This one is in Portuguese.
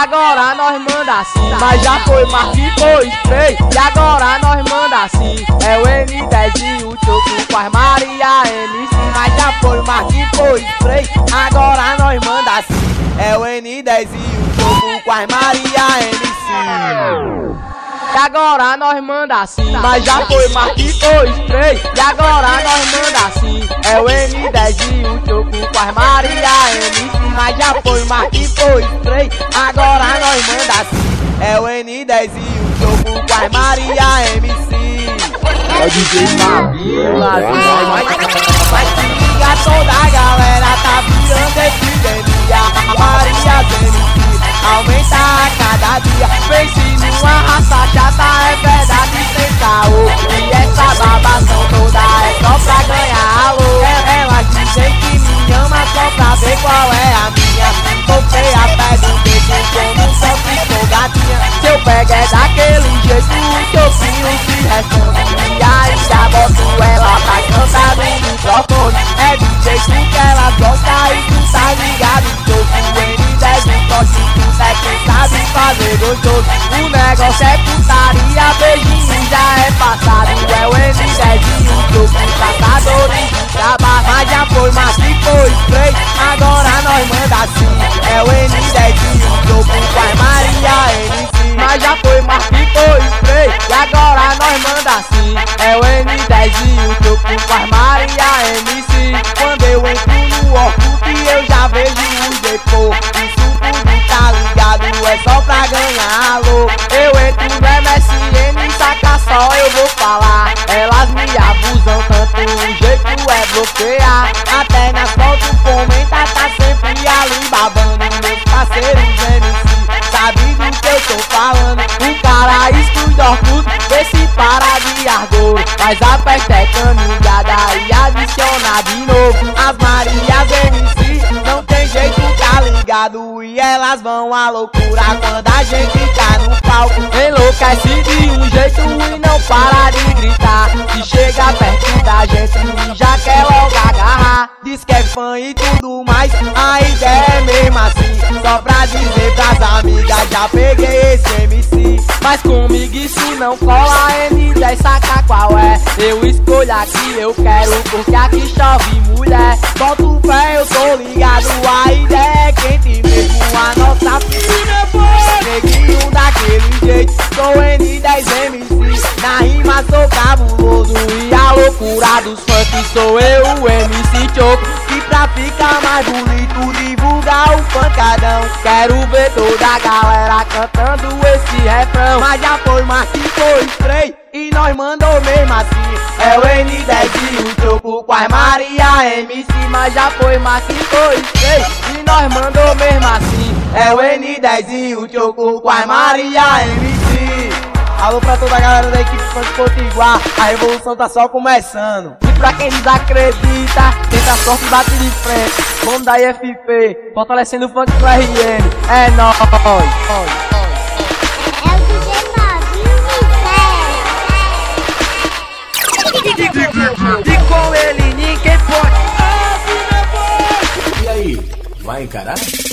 agora nós manda assim. Mas já foi Marquinhos, foi Spray, e agora nós manda assim. É o N10 e o Choco com as Maria MC. Mas já foi Marquinhos, foi Spray, agora nós manda assim. É o N10 e o Choco com as Maria MC. E agora nós manda assim. Mas já foi Marquinhos, foi Spray, e agora nós manda assim. É o N10 e o Choco com as Maria MC. Mas já foi Marquinhos, foi Spray, agora nós manda assim. É o N10 e o Choco com as Maria MC. É o DJ Fabinho, Mas se liga, toda a galera tá virando epidemia. Maria MC aumenta a cada dia. Pense numa raça chata, é verdade sem caô. E essa babação toda é só pra ganhar alô. Elas dizem que me ama só pra ver qual é a minha. Tô feia, pego um beijo como só ficou gatinha. Se eu pego é daquele jeito, o Choquinho se responde. E aí já boto ela pra cantar no microfone. É do jeito que ela gosta e tu tá ligado. Choco N10 no toque, tu é quem sabe fazer gostoso. O negócio é putaria, beijinho já é passado. É o N10 e o Choco, caçadores de trabalho. Mas já foi Marquinhos, foi Spray, agora nós manda assim. É o N10 e o Choco com as Maria MC. Mas já foi Marquinhos, foi Spray, e agora nós manda assim. É o N10 e o Choco com as Maria MC. Quando eu entro no Orkut eu já vejo o depois. Isso tudo tá ligado, é só pra ganhar alô. Eu entro no MSN, saca só, eu vou falar. Elas me abusam tanto, o jeito é bloquear. Até nas fotos comenta, tá sempre ali babando. Meus parceiros MC, sabe do que eu tô falando. O cara estuda Orkut, vê se para de argor. Mas aperta é caminhada e adiciona de novo. As Marias MC não tem jeito, tá ligado? E elas vão à loucura quando a gente tá no palco. Enlouquece de um jeito e não para de gritar. Se chega perto da gente e já quer logo agarrar. Diz que é fã e tudo mais, a ideia é mesmo assim. Só pra dizer pras amigas, já peguei esse MC. Mas comigo isso não cola, N10 saca qual é. Eu escolho a que eu quero, porque aqui chove mulher. Bota o pé, eu tô ligado, a ideia é quente mesmo. A nossa piscina foi neguinho daquele jeito. Sou N10 MC, na rima sou cabuloso. E a loucura dos funk sou eu, o MC Choco. E pra ficar mais bonito, divulgar o pancadão. Quero ver toda a galera cantando esse refrão. Mas já foi Marquinhos, foi Spray, e nós mandou mesmo assim. É o N10 e o Choco com as Maria MC. Mas já foi Marquinhos, foi Spray, e nós mandou mesmo assim. É o N10 e o Choco com as Maria MC. Alô pra toda a galera da equipe Funk Potiguar, a revolução tá só começando. E pra quem desacredita, tenta a sorte e bate de frente. Vamos da IFP, fortalecendo o funk do RN. É nóis. E com ele ninguém pode. E aí, vai encarar?